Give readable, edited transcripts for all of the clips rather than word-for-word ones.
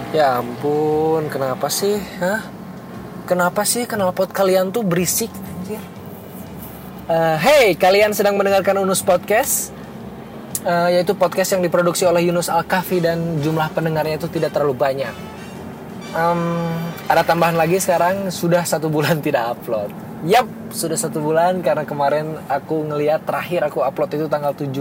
Ya ampun, kenapa sih? Kenapa sih knalpot kalian tuh berisik? Hey, kalian sedang mendengarkan Unus Podcast, yaitu podcast yang diproduksi oleh Yunus Al-Kafi dan jumlah pendengarnya itu tidak terlalu banyak. Ada tambahan lagi sekarang, sudah 1 bulan tidak upload. Yap, sudah 1 bulan karena kemarin aku ngeliat terakhir aku upload itu tanggal 7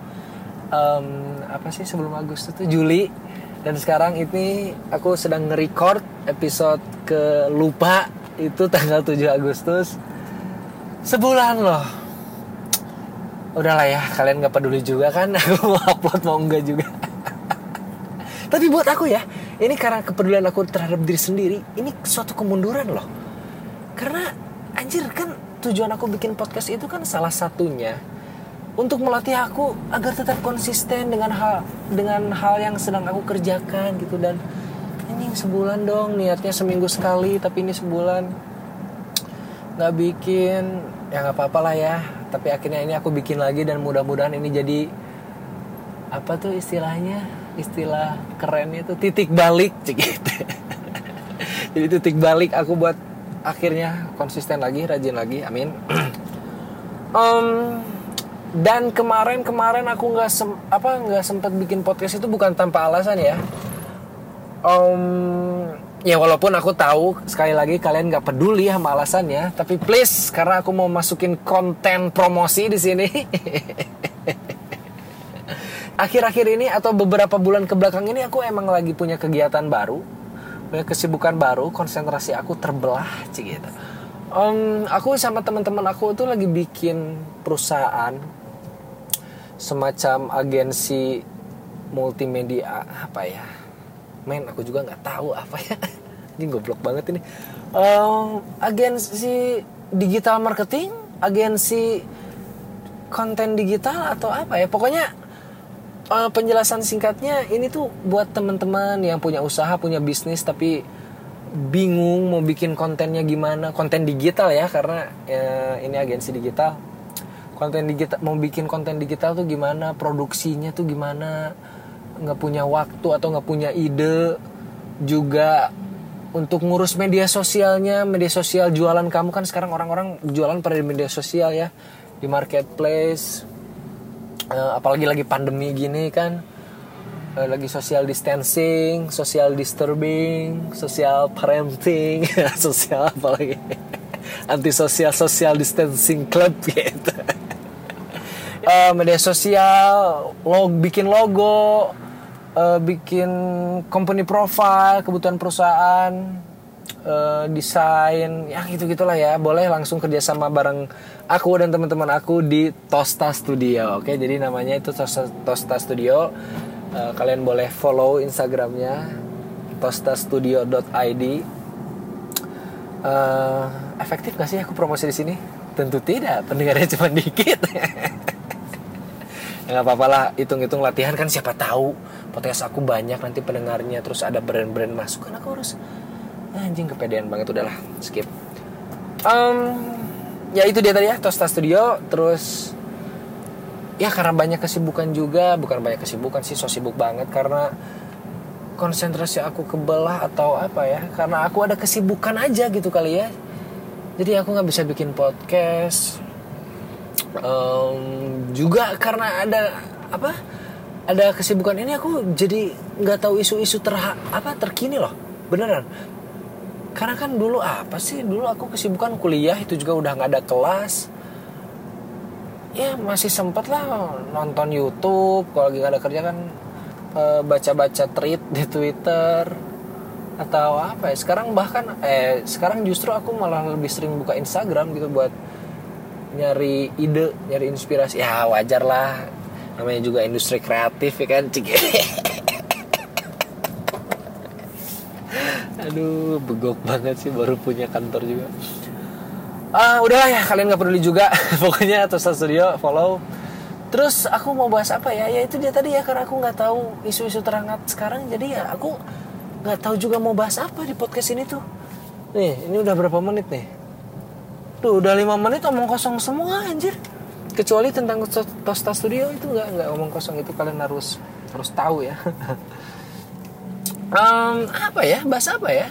sebelum Agustus itu Juli. Dan sekarang ini aku sedang nge-record episode ke lupa itu tanggal 7 Agustus. Sebulan loh. Udahlah ya, kalian gak peduli juga kan aku mau upload mau enggak juga. Tapi buat aku ya, ini karena kepedulian aku terhadap diri sendiri, ini suatu kemunduran loh. Karena anjir kan tujuan aku bikin podcast itu kan salah satunya untuk melatih aku agar tetap konsisten dengan hal yang sedang aku kerjakan gitu. Dan ini sebulan dong, niatnya seminggu sekali tapi ini sebulan nggak bikin. Ya nggak apa-apa lah ya, tapi akhirnya ini aku bikin lagi dan mudah-mudahan ini jadi apa tuh istilah kerennya tuh titik balik gitu. Jadi titik balik aku buat akhirnya konsisten lagi, rajin lagi, amin. Dan kemarin aku nggak sempat bikin podcast itu bukan tanpa alasan ya. Ya walaupun aku tahu sekali lagi kalian nggak peduli sama alasannya, tapi please karena aku mau masukin konten promosi di sini. Akhir-akhir ini atau beberapa bulan kebelakang ini aku emang lagi punya kegiatan baru, punya kesibukan baru, konsentrasi aku terbelah gitu. Aku sama teman-teman aku tuh lagi bikin perusahaan semacam agensi multimedia apa ya, aku juga nggak tahu apa ya. Ini goblok banget ini. Agensi digital marketing, agensi konten digital atau apa ya, pokoknya penjelasan singkatnya ini tuh buat teman-teman yang punya usaha, punya bisnis tapi bingung mau bikin kontennya gimana, konten digital ya, karena ini agensi digital. Konten digital, mau bikin konten digital tuh gimana, produksinya tuh gimana, nggak punya waktu atau nggak punya ide juga untuk ngurus media sosialnya, media sosial jualan kamu kan sekarang orang-orang jualan pada di media sosial ya, di marketplace, apalagi lagi pandemi gini kan, lagi social distancing, social disturbing, social parenting, sosial apalagi anti social distancing club gitu. Media sosial, bikin logo, bikin company profile, kebutuhan perusahaan, desain, ya gitu-gitulah ya. Boleh langsung kerjasama bareng aku dan teman-teman aku di Tosta Studio. Oke, jadi namanya itu Tosta Studio. Kalian boleh follow Instagramnya tostastudio.id. Efektif gak sih aku promosi di sini? Tentu tidak, pendengarnya cuma dikit. Ya nggak apa-apa lah, hitung-hitung latihan kan, siapa tahu podcast aku banyak nanti pendengarnya, terus ada brand-brand masuk kan aku harus anjing kepedean banget, udahlah skip. Ya itu dia tadi ya, Tosta Studio. Terus ya karena banyak kesibukan juga, bukan banyak kesibukan sih, so sibuk banget karena konsentrasi aku kebelah atau apa ya, karena aku ada kesibukan aja gitu kali ya. Jadi aku nggak bisa bikin podcast. Juga karena ada kesibukan ini aku jadi nggak tahu isu-isu terkini loh, beneran. Karena kan dulu aku kesibukan kuliah, itu juga udah nggak ada kelas. Ya masih sempet lah nonton YouTube, kalau lagi nggak ada kerja kan baca-baca tweet di Twitter atau apa ya. Sekarang justru aku malah lebih sering buka Instagram gitu buat nyari ide, nyari inspirasi. Ya wajar lah, namanya juga industri kreatif ya kan. Aduh, begok banget sih, baru punya kantor juga. Udahlah ya, kalian gak peduli juga. Pokoknya Tosta Studio, follow. Terus aku mau bahas apa ya? Ya itu dia tadi ya, karena aku gak tahu isu-isu terhangat sekarang. Jadi ya aku gak tahu juga mau bahas apa di podcast ini tuh. Nih, ini udah berapa menit nih? Tuh udah 5 menit omong kosong semua anjir. Kecuali tentang Tosta Studio itu nggak omong kosong, itu kalian harus tahu ya. Apa ya? Bahas apa ya?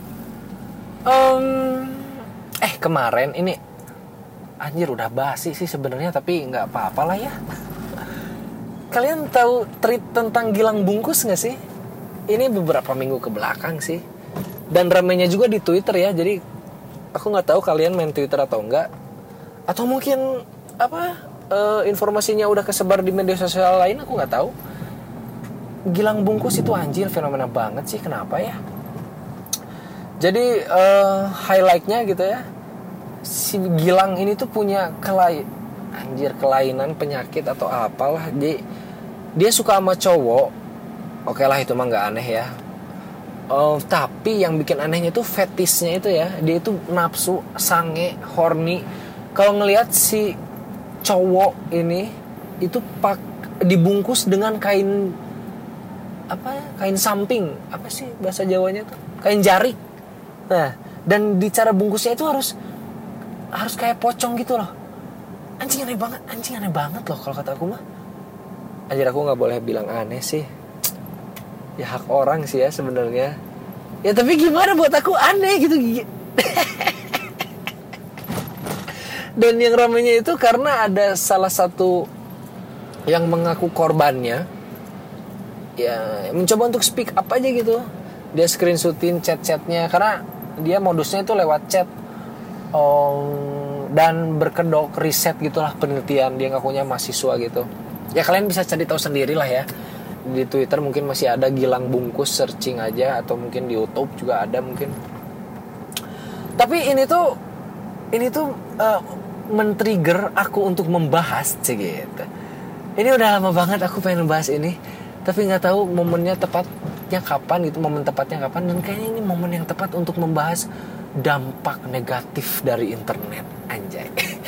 Kemarin ini anjir udah basi sih sebenarnya, tapi nggak apa-apa lah ya. Kalian tahu tweet tentang Gilang Bungkus nggak sih? Ini beberapa minggu ke belakang sih. Dan ramainya juga di Twitter ya. Jadi aku nggak tahu kalian main Twitter atau enggak. Atau mungkin informasinya udah kesebar di media sosial lain, aku nggak tahu. Gilang Bungkus itu anjir fenomena banget sih, kenapa ya? Jadi highlightnya gitu ya, si Gilang ini tuh punya kelainan penyakit atau apalah. Dia suka sama cowok. Oke lah, itu mah nggak aneh ya. Tapi yang bikin anehnya tuh fetisnya itu ya. Dia itu nafsu, sange, horny. Kalau ngelihat si cowok ini itu dibungkus dengan kain samping, apa sih bahasa Jawanya tuh, kain jarik. Nah, dan di cara bungkusnya itu harus kayak pocong gitu loh. Anjing aneh banget loh kalau kata aku mah. Anjir, aku nggak boleh bilang aneh sih. Ya hak orang sih ya sebenarnya. Ya tapi gimana, buat aku aneh gitu. Dan yang ramainya itu karena ada salah satu yang mengaku korbannya, ya mencoba untuk speak up aja gitu. Dia screenshotin chat-chatnya, karena dia modusnya itu lewat chat. Dan berkedok riset gitulah, penelitian. Dia ngakunya mahasiswa gitu. Ya kalian bisa cari tahu sendiri lah ya. Di Twitter mungkin masih ada Gilang Bungkus, searching aja. Atau mungkin di YouTube juga ada mungkin. Tapi ini tuh men-trigger aku untuk membahas gitu. Ini udah lama banget aku pengen bahas ini, tapi nggak tahu momennya tepatnya kapan gitu, momen tepatnya kapan. Dan kayaknya ini momen yang tepat untuk membahas dampak negatif dari internet, anjay.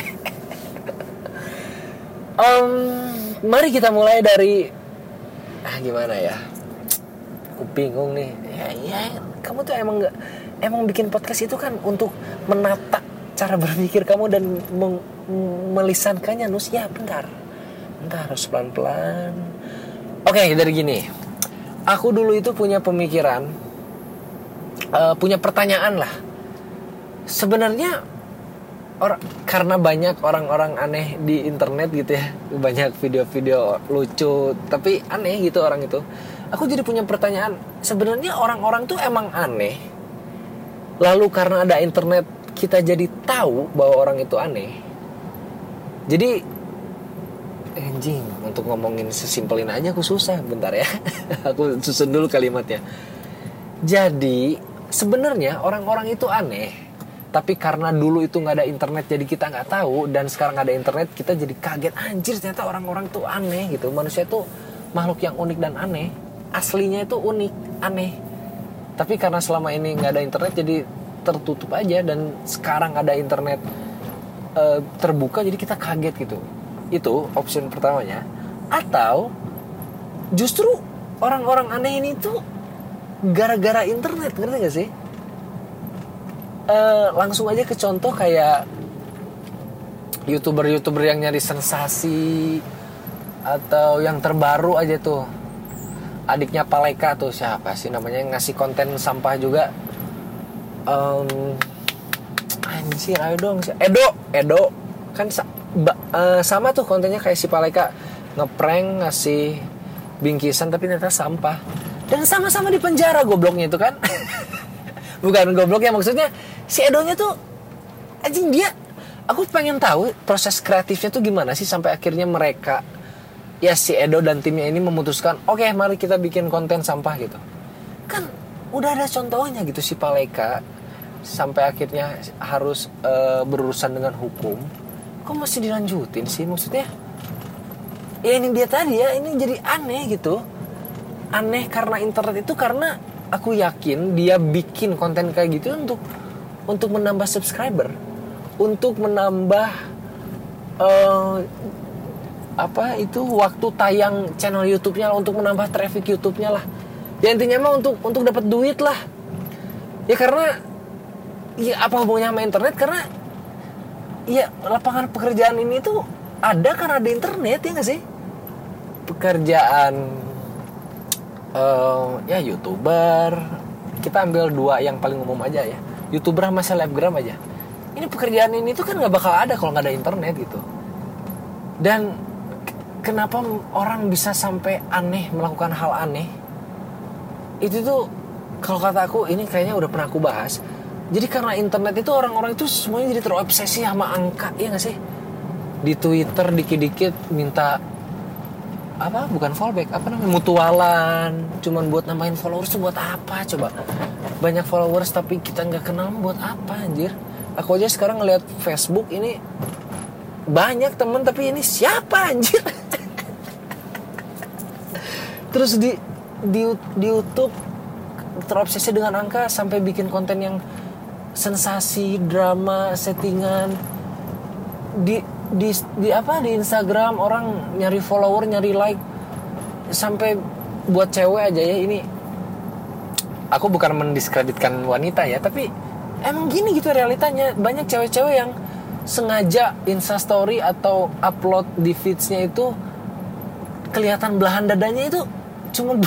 Mari kita mulai dari gimana ya? Aku bingung nih. Ya, kamu tuh emang bikin podcast itu kan untuk menata cara berpikir kamu dan melisankannya, Nus. Ya bentar harus pelan-pelan. Oke, dari gini. Aku dulu itu punya pemikiran, punya pertanyaan lah. Sebenarnya karena banyak orang-orang aneh di internet gitu ya, banyak video-video lucu tapi aneh gitu orang itu. Aku jadi punya pertanyaan, sebenarnya orang-orang tuh emang aneh, lalu karena ada internet kita jadi tahu bahwa orang itu aneh. Jadi anjing, untuk ngomongin sesimpelin aja aku susah. Bentar ya. Aku susun dulu kalimatnya. Jadi sebenarnya orang-orang itu aneh, tapi karena dulu itu gak ada internet jadi kita gak tahu. Dan sekarang ada internet kita jadi kaget, anjir ternyata orang-orang itu aneh gitu. Manusia itu makhluk yang unik dan aneh. Aslinya itu unik, aneh. Tapi karena selama ini gak ada internet jadi tertutup aja. Dan sekarang ada internet terbuka jadi kita kaget gitu. Itu opsi pertamanya. Atau justru orang-orang aneh ini tuh gara-gara internet, ngerti gak sih? Langsung aja ke contoh kayak YouTuber yang nyari sensasi, atau yang terbaru aja tuh, adiknya Paleka tuh, siapa sih namanya, yang ngasih konten sampah juga. Anjir, ayo dong, Edo kan sama tuh kontennya kayak si Paleka, ngeprank ngasih bingkisan tapi ternyata sampah. Dan sama-sama di penjara gobloknya itu kan. Bukan gobloknya, maksudnya si Edonya tuh anjing. Aku pengen tahu proses kreatifnya tuh gimana sih sampai akhirnya mereka, ya si Edo dan timnya ini memutuskan, oke, mari kita bikin konten sampah gitu. Kan udah ada contohnya gitu, si Paleka sampai akhirnya harus berurusan dengan hukum. Kok masih dilanjutin sih? Maksudnya ya ini dia tadi ya, ini jadi aneh gitu. Aneh karena internet itu, karena aku yakin dia bikin konten kayak gitu untuk menambah subscriber, untuk menambah waktu tayang channel YouTube-nya lah, untuk menambah traffic YouTube-nya lah. Ya intinya mah untuk dapat duit lah. Ya karena ya apa hubungannya sama internet? Karena ya lapangan pekerjaan ini tuh ada karena ada internet, ya nggak sih? Pekerjaan ya YouTuber. Kita ambil 2 yang paling umum aja ya, YouTuber sama selebgram aja. Ini pekerjaan ini tuh kan nggak bakal ada kalau nggak ada internet gitu. Dan kenapa orang bisa sampai aneh, melakukan hal aneh, itu tuh kalau kata aku ini kayaknya udah pernah aku bahas. Jadi karena internet itu orang-orang itu semuanya jadi terobsesi sama angka, ya nggak sih? Di Twitter dikit-dikit minta apa, bukan fallback, apa namanya, mutualan, cuman buat nambahin followers tuh buat apa coba? Banyak followers tapi kita nggak kenal buat apa anjir? Aku aja sekarang ngeliat Facebook ini banyak temen tapi ini siapa anjir? Terus di YouTube terobsesi dengan angka sampai bikin konten yang sensasi, drama, settingan. Di apa, di Instagram orang nyari follower, nyari like, sampai buat cewek aja ya. Ini aku bukan mendiskreditkan wanita ya, tapi emang gini gitu realitanya. Banyak cewek-cewek yang sengaja instastory atau upload di feeds-nya itu kelihatan belahan dadanya itu cuma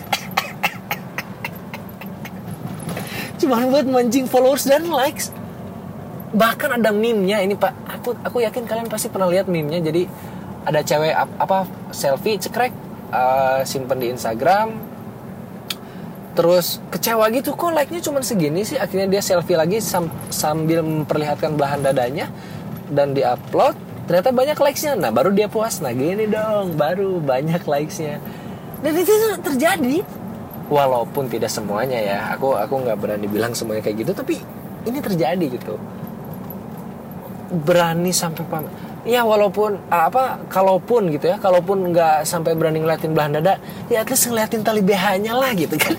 buat mancing followers dan likes. Bahkan ada meme-nya ini Pak. Aku yakin kalian pasti pernah lihat meme-nya. Jadi ada cewek apa selfie cekrek, simpen di Instagram. Terus kecewa gitu, kok like-nya cuma segini sih. Akhirnya dia selfie lagi sambil memperlihatkan belahan dadanya dan di-upload. Ternyata banyak likes-nya. Nah, baru dia puas. Nah, gini dong, baru banyak likes-nya. Dan itu terjadi. Walaupun tidak semuanya ya. Aku nggak berani bilang semuanya kayak gitu, tapi ini terjadi gitu. Berani sampai pamer. Ya walaupun kalaupun gitu ya, kalaupun nggak sampai berani ngeliatin belahan dada, ya at least ngeliatin tali BH-nya lah gitu kan.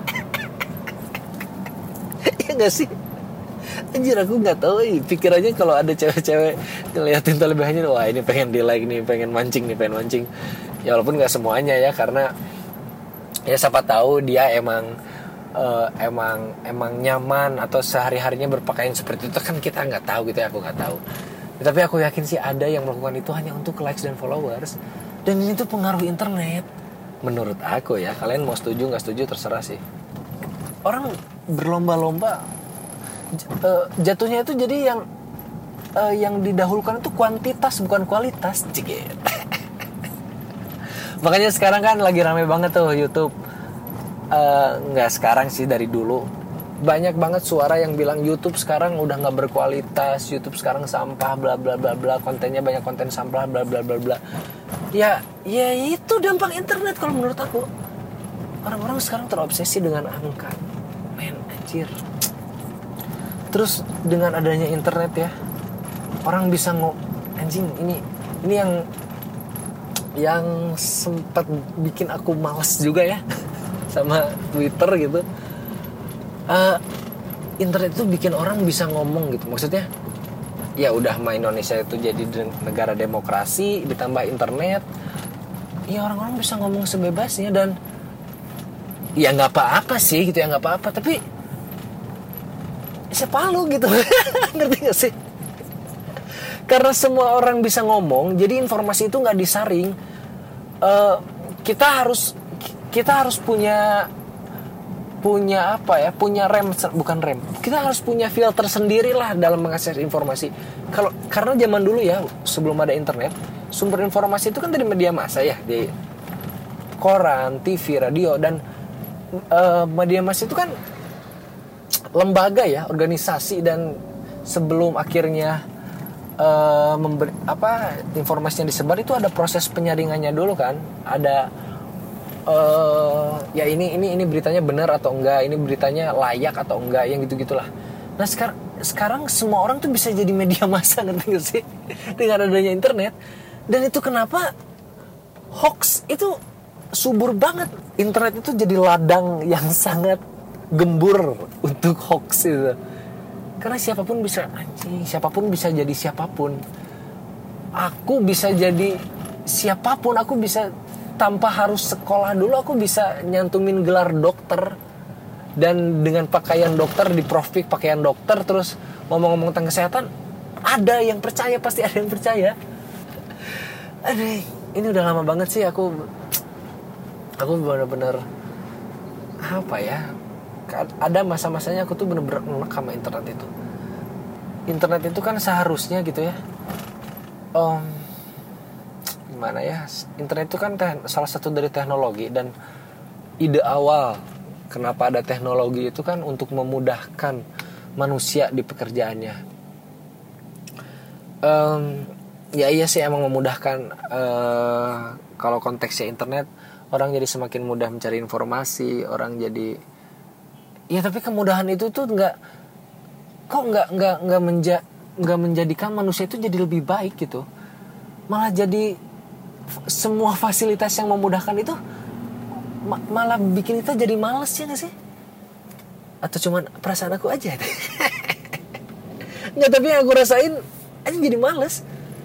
Ya nggak sih? Anjir, aku nggak tahu. Pikirannya kalau ada cewek-cewek ngeliatin tali BH-nya, wah ini pengen di like nih, pengen mancing. Ya walaupun nggak semuanya ya, karena ya siapa tahu dia emang nyaman atau sehari-harinya berpakaian seperti itu, kan kita nggak tahu gitu ya, aku nggak tahu. Tapi aku yakin sih ada yang melakukan itu hanya untuk likes dan followers, dan ini tuh pengaruh internet menurut aku ya. Kalian mau setuju nggak setuju terserah sih. Orang berlomba-lomba, jatuhnya itu jadi yang didahulukan itu kuantitas bukan kualitas, cikit. Makanya sekarang kan lagi rame banget tuh YouTube. Nggak sekarang sih, dari dulu banyak banget suara yang bilang YouTube sekarang udah nggak berkualitas, YouTube sekarang sampah, bla bla bla bla, kontennya banyak konten sampah, bla bla bla bla. Ya itu dampak internet kalau menurut aku. Orang-orang sekarang terobsesi dengan angka, men, anjir. Terus dengan adanya internet ya, orang bisa anjing, ini yang sempat bikin aku malas juga ya sama Twitter gitu. Internet itu bikin orang bisa ngomong gitu. Maksudnya ya udah Indonesia itu jadi negara demokrasi, ditambah internet, ya orang-orang bisa ngomong sebebasnya. Dan ya nggak apa-apa sih gitu ya, nggak apa-apa, tapi siapa lu gitu. Ngerti gak sih? Karena semua orang bisa ngomong, jadi informasi itu nggak disaring. Kita harus punya apa ya, punya bukan rem. Kita harus punya filter sendiri lah dalam mengakses informasi. Karena zaman dulu ya, sebelum ada internet, sumber informasi itu kan dari media massa ya, di koran, TV, radio, dan media massa itu kan lembaga ya, organisasi. Dan sebelum akhirnya informasi yang disebar itu ada proses penyaringannya dulu kan. Ada ya ini beritanya benar atau enggak, ini beritanya layak atau enggak, yang gitu-gitulah. Nah sekarang semua orang tuh bisa jadi media massa, ngerti gak sih? Dengan adanya internet. Dan itu kenapa hoax itu subur banget. Internet itu jadi ladang yang sangat gembur untuk hoax itu. Karena siapapun bisa jadi siapapun. Aku bisa jadi siapapun, aku bisa tanpa harus sekolah dulu, aku bisa nyantumin gelar dokter. Dan dengan pakaian dokter, di profil pakaian dokter, terus ngomong-ngomong tentang kesehatan, ada yang percaya, pasti ada yang percaya. Aduh, ini udah lama banget sih aku benar-benar apa ya, ada masa-masanya aku tuh bener-bener enak sama internet itu. Internet itu kan seharusnya gitu ya, gimana ya, internet itu kan salah satu dari teknologi, dan ide awal kenapa ada teknologi itu kan untuk memudahkan manusia di pekerjaannya. Ya iya sih, emang memudahkan. Kalau konteksnya internet, orang jadi semakin mudah mencari informasi, orang jadi, ya tapi kemudahan itu tuh nggak menjadikan manusia itu jadi lebih baik gitu. Malah jadi semua fasilitas yang memudahkan itu malah bikin kita jadi males, ya nggak sih? Atau cuman perasaan aku aja? Nggak, tapi yang aku rasain aja jadi males.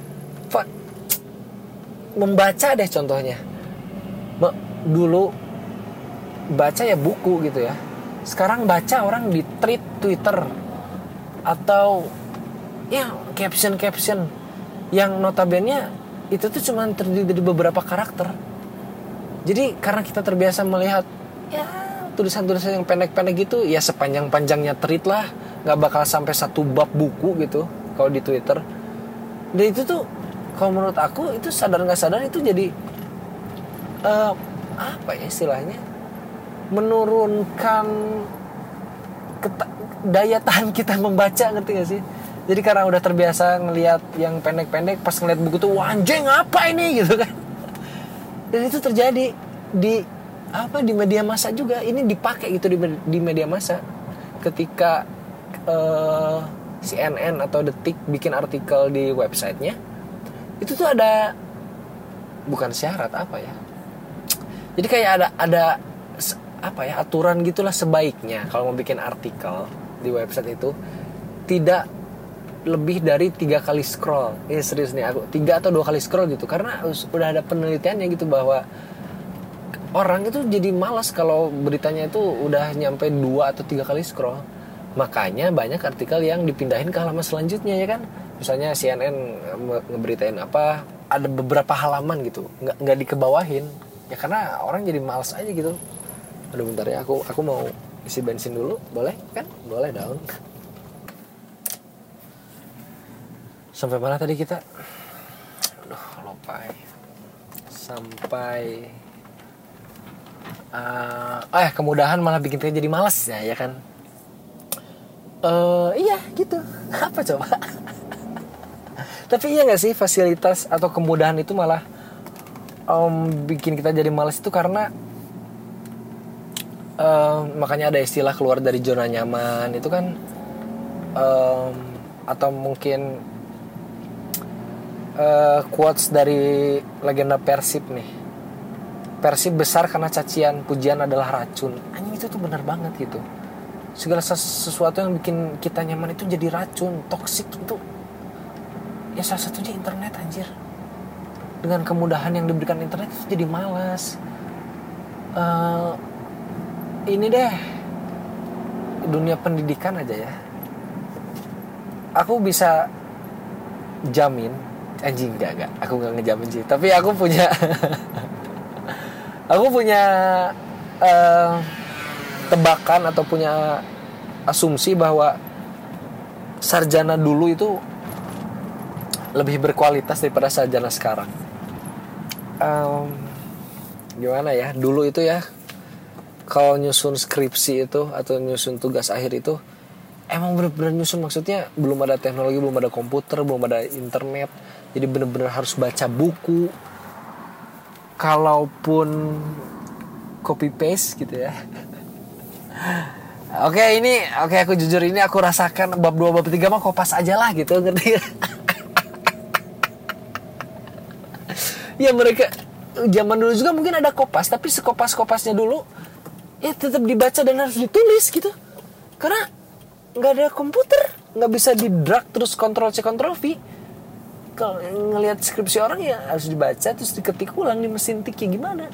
Membaca deh contohnya. Dulu baca ya buku gitu ya. Sekarang baca orang di tweet Twitter, atau ya caption yang notabene itu tuh cuma terdiri dari beberapa karakter. Jadi karena kita terbiasa melihat ya tulisan-tulisan yang pendek-pendek gitu, ya sepanjang-panjangnya tweet lah, nggak bakal sampai satu bab buku gitu kalau di Twitter. Dan itu tuh kalau menurut aku itu sadar nggak sadar itu jadi apa ya istilahnya, menurunkan daya tahan kita membaca, ngerti gak sih? Jadi karena udah terbiasa ngelihat yang pendek-pendek, pas ngeliat buku tuh, wah anjing apa ini gitu kan. Dan itu terjadi di media massa juga. Ini dipakai gitu di media massa. Ketika CNN atau Detik bikin artikel di websitenya, itu tuh ada, bukan syarat apa ya, jadi kayak ada apa ya, aturan gitulah, sebaiknya kalau mau bikin artikel di website itu tidak lebih dari 3 kali scroll. Ini serius nih, aku 3 atau 2 kali scroll gitu, karena udah ada penelitiannya gitu bahwa orang itu jadi malas kalau beritanya itu udah nyampe 2 atau 3 kali scroll. Makanya banyak artikel yang dipindahin ke halaman selanjutnya, ya kan. Misalnya CNN ngeberitain apa, ada beberapa halaman gitu nggak dikebawahin, ya karena orang jadi malas aja gitu. Aduh bentar ya, aku mau isi bensin dulu, boleh kan? Boleh dong. Sampai mana tadi kita? Aduh lupa ya. Sampai kemudahan malah bikin kita jadi malas ya kan. Iya gitu. Apa coba? Tapi iya gak sih, fasilitas atau kemudahan itu malah bikin kita jadi malas itu karena makanya ada istilah keluar dari zona nyaman itu kan, atau mungkin quotes dari legenda Persib nih. Persib besar karena cacian, pujian adalah racun. Anjing, itu tuh benar banget gitu. Segala sesuatu yang bikin kita nyaman itu jadi racun, toksik itu. Ya salah satunya internet, anjir. Dengan kemudahan yang diberikan internet itu jadi malas. Ini deh, dunia pendidikan aja ya. Aku bisa jamin, anjing enggak, aku enggak ngejamin sih. Tapi aku punya tebakan atau punya asumsi bahwa sarjana dulu itu lebih berkualitas daripada sarjana sekarang. Gimana ya, dulu itu ya, kalau nyusun skripsi itu atau nyusun tugas akhir itu emang bener-bener nyusun, maksudnya belum ada teknologi, belum ada komputer, belum ada internet, jadi bener-bener harus baca buku. Kalaupun copy paste gitu ya. Oke, aku jujur, ini aku rasakan bab 2 bab 3 mah kopas aja lah gitu, ngerti. Ya mereka zaman dulu juga mungkin ada kopas, tapi sekopas-kopasnya dulu ya tetap dibaca dan harus ditulis gitu. Karena nggak ada komputer, nggak bisa di drag terus Ctrl C Ctrl V. Kalau ngelihat skripsi orang ya harus dibaca terus diketik ulang di mesin tik, ya gimana?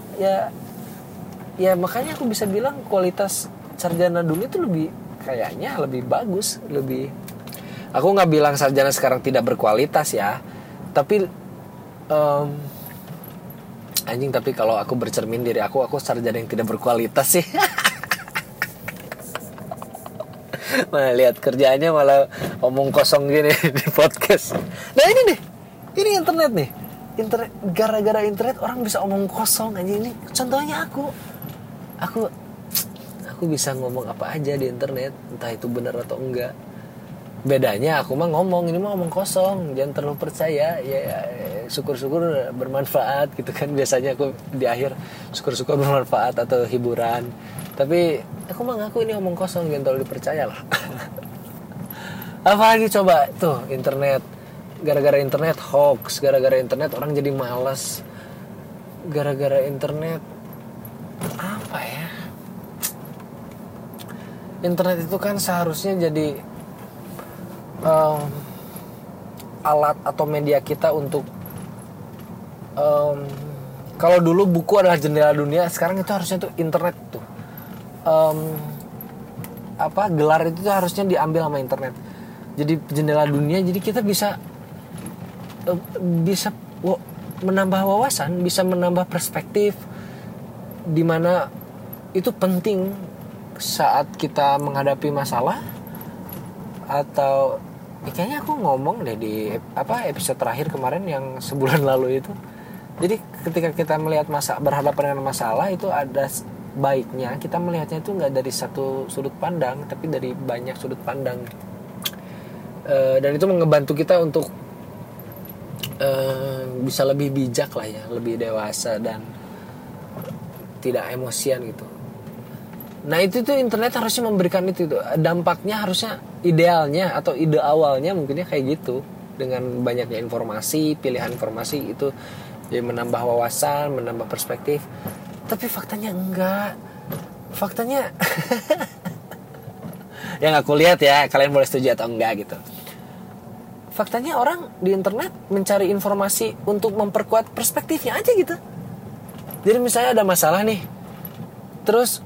Ya makanya aku bisa bilang kualitas sarjana dulu itu kayaknya lebih bagus, lebih. Aku nggak bilang sarjana sekarang tidak berkualitas ya, tapi Anjing, tapi kalau aku bercermin diri aku sarjana yang tidak berkualitas sih. Malah lihat kerjaannya malah omong kosong gini di podcast. Nah ini nih, ini internet nih. Internet, gara-gara internet orang bisa omong kosong aja. Ini contohnya aku bisa ngomong apa aja di internet, entah itu benar atau enggak. Bedanya aku mah ngomong, ini mah ngomong kosong, jangan terlalu percaya. Ya syukur-syukur bermanfaat gitu kan. Biasanya aku di akhir syukur-syukur bermanfaat atau hiburan. Tapi aku mah ngaku ini ngomong kosong, jangan terlalu dipercaya lah. Apalagi coba tuh internet. Gara-gara internet hoax, gara-gara internet orang jadi malas. Gara-gara internet apa ya? Internet itu kan seharusnya jadi alat atau media kita untuk kalau dulu buku adalah jendela dunia, sekarang itu harusnya tuh internet tuh gelar itu tuh harusnya diambil sama internet. Jadi jendela dunia, jadi kita bisa menambah wawasan, bisa menambah perspektif, dimana itu penting saat kita menghadapi masalah. Atau kayaknya aku ngomong deh di episode terakhir kemarin yang sebulan lalu itu. Jadi ketika kita melihat berhadapan dengan masalah, itu ada baiknya kita melihatnya itu nggak dari satu sudut pandang, tapi dari banyak sudut pandang. Dan itu ngebantu kita untuk bisa lebih bijak lah ya, lebih dewasa dan tidak emosian gitu. Nah itu tuh internet harusnya memberikan itu tuh. Dampaknya harusnya, idealnya atau ide awalnya mungkinnya kayak gitu. Dengan banyaknya informasi, pilihan informasi itu jadi menambah wawasan, menambah perspektif. Tapi faktanya enggak. Faktanya yang aku lihat ya, kalian boleh setuju atau enggak gitu. Faktanya orang di internet mencari informasi untuk memperkuat perspektifnya aja gitu. Jadi misalnya ada masalah nih, terus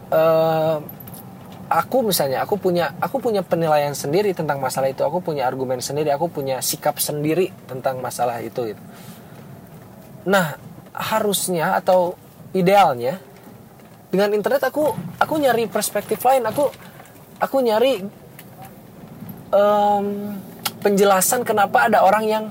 aku punya penilaian sendiri tentang masalah itu, aku punya argumen sendiri, aku punya sikap sendiri tentang masalah itu gitu. Nah harusnya atau idealnya dengan internet aku nyari perspektif lain, aku nyari penjelasan kenapa ada orang yang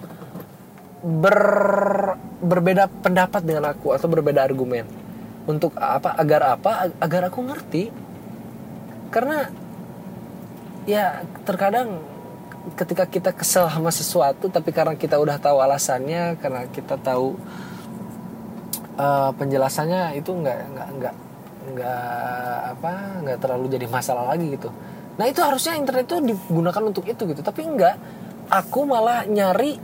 berbeda pendapat dengan aku atau berbeda argumen. Untuk agar aku ngerti. Karena ya terkadang ketika kita kesel sama sesuatu, tapi karena kita udah tahu alasannya, karena kita tahu penjelasannya, itu nggak terlalu jadi masalah lagi gitu. Nah itu harusnya internet itu digunakan untuk itu gitu. Tapi enggak, aku malah nyari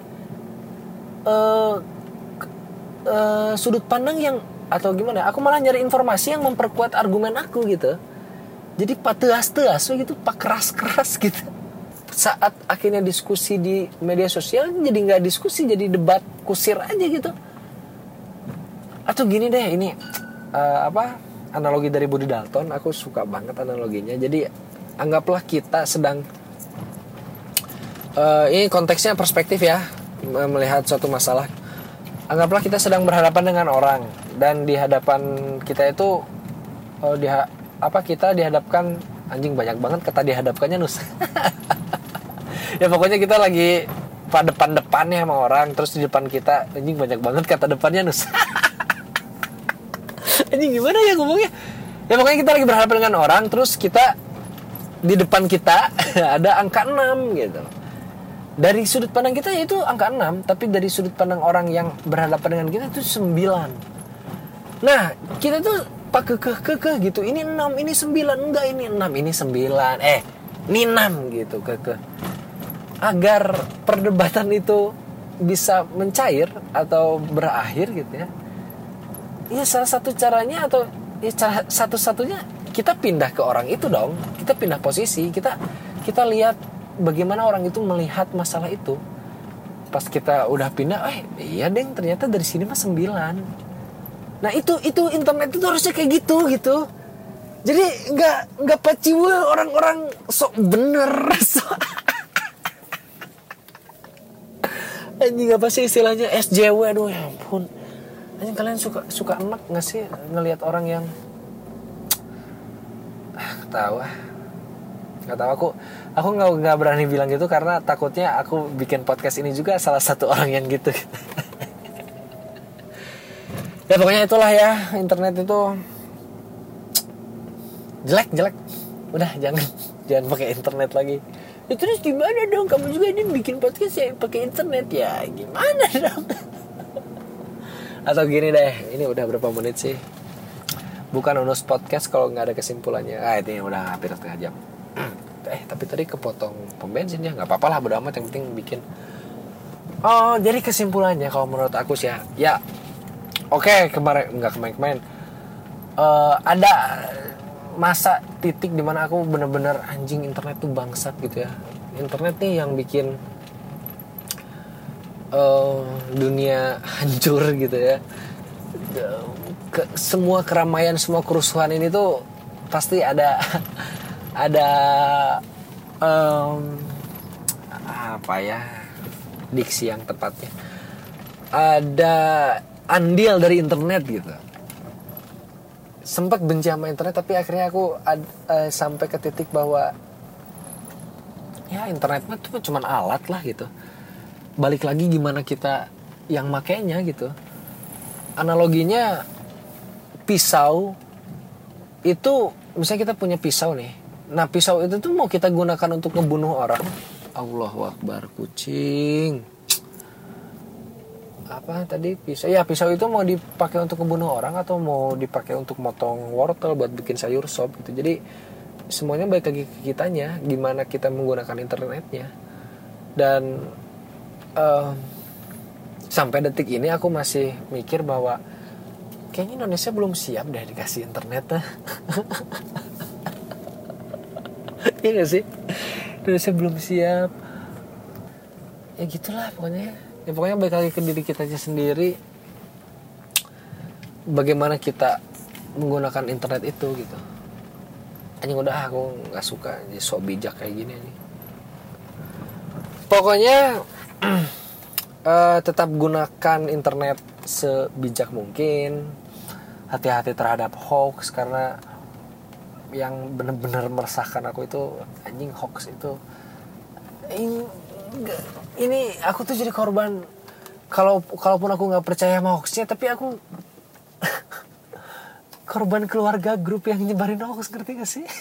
sudut pandang yang, atau gimana, aku malah nyari informasi yang memperkuat argumen aku gitu. Jadi pateas-teas gitu, keras-keras gitu. Saat akhirnya diskusi di media sosial jadi nggak diskusi, jadi debat kusir aja gitu. Atau gini deh, ini analogi dari Budi Dalton, aku suka banget analoginya. Jadi anggaplah kita sedang ini konteksnya perspektif ya, melihat suatu masalah. Anggaplah kita sedang berhadapan dengan orang, dan di hadapan kita itu kita dihadapkan, anjing banyak banget kata dihadapkannya nus. Ya pokoknya kita lagi pada depan-depannya sama orang, terus di depan kita, anjing banyak banget kata depannya nus. Anjing gimana ya ngomongnya? Ya pokoknya kita lagi berhadapan dengan orang, terus kita di depan kita ada angka 6 gitu. Dari sudut pandang kita itu angka 6, tapi dari sudut pandang orang yang berhadapan dengan kita itu 9. Nah, kita tuh kekeh gitu. Ini 6, ini 9, enggak ini 6, ini 9. Ini 6 gitu, kekeh. Agar perdebatan itu bisa mencair atau berakhir gitu ya. Ya salah satu caranya, atau ya satu-satunya kita pindah ke orang itu dong. Kita pindah posisi, kita lihat bagaimana orang itu melihat masalah itu. Pas kita udah pindah, iya deng, ternyata dari sini mah 9. Nah itu internet itu harusnya kayak gitu. Jadi nggak paciwe orang-orang sok bener. Anjing apa sih istilahnya, SJW, aduh ya ampun. Anjing, kalian suka enak nggak sih ngelihat orang yang nggak tahu aku nggak berani bilang gitu karena takutnya aku bikin podcast ini juga salah satu orang yang gitu. Ya pokoknya itulah ya, internet itu jelek. Udah jangan pakai internet lagi. Ya, terus gimana dong, kamu juga ini bikin podcast ya pakai internet, ya gimana dong? Atau gini deh, ini udah berapa menit sih? Bukan Unus Podcast kalau nggak ada kesimpulannya. Ini udah hampir setengah jam. Tapi tadi kepotong pom bensin ya, nggak apa-apa lah, bodo amat, yang penting bikin. Oh, jadi kesimpulannya kalau menurut aku sih ya oke, kemarin ada masa titik dimana aku bener-bener anjing, internet tuh bangsat gitu ya. Internet nih yang bikin dunia hancur gitu ya. Semua keramaian, semua kerusuhan ini tuh pasti ada apa ya, diksi yang tepatnya, ada andil dari internet gitu. Sempat benci sama internet, tapi akhirnya aku sampai ke titik bahwa ya internet itu cuma alat lah gitu. Balik lagi gimana kita yang makainya gitu. Analoginya pisau itu, misalnya kita punya pisau nih. Nah, pisau itu tuh mau kita gunakan untuk ngebunuh orang. Allahu Akbar, kucing. Apa tadi, pisau? Ya, pisau itu mau dipakai untuk ngebunuh orang atau mau dipakai untuk motong wortel buat bikin sayur sop gitu. Jadi semuanya balik lagi ke kitanya, gimana kita menggunakan internetnya. Dan sampai detik ini aku masih mikir bahwa kayaknya Indonesia belum siap deh dikasih internet. Iya gak sih? Indonesia belum siap. Ya gitulah pokoknya. Ya pokoknya balik lagi ke diri kita aja sendiri. Bagaimana kita menggunakan internet itu gitu. Anjing, udah aku gak suka sok bijak kayak gini nih. Pokoknya tetap gunakan internet sebijak mungkin. Hati-hati terhadap hoax, karena yang benar-benar meresahkan aku itu anjing hoax itu. Ini aku tuh jadi korban. Kalaupun aku nggak percaya sama hoaxnya, tapi aku korban keluarga grup yang nyebarin hoax, ngerti gak sih?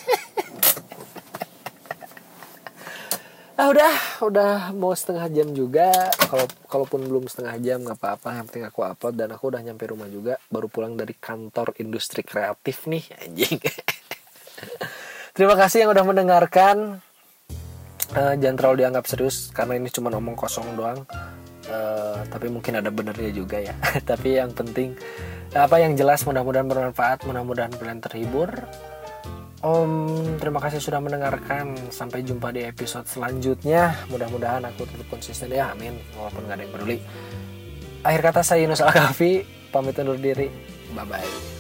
Udah mau setengah jam juga. Kalaupun belum setengah jam nggak apa-apa, yang penting aku upload. Dan aku udah nyampe rumah juga, baru pulang dari kantor industri kreatif nih anjing. Terima kasih yang udah mendengarkan. Jangan terlalu dianggap serius karena ini cuma omong kosong doang. Tapi mungkin ada benernya juga ya. Tapi yang penting apa yang jelas, mudah-mudahan bermanfaat, mudah-mudahan kalian terhibur. Terima kasih sudah mendengarkan. Sampai jumpa di episode selanjutnya. Mudah-mudahan aku tetap konsisten ya, amin. Walaupun gak ada yang peduli. Akhir kata, saya Yunus Al-Kafi, pamit undur diri. Bye-bye.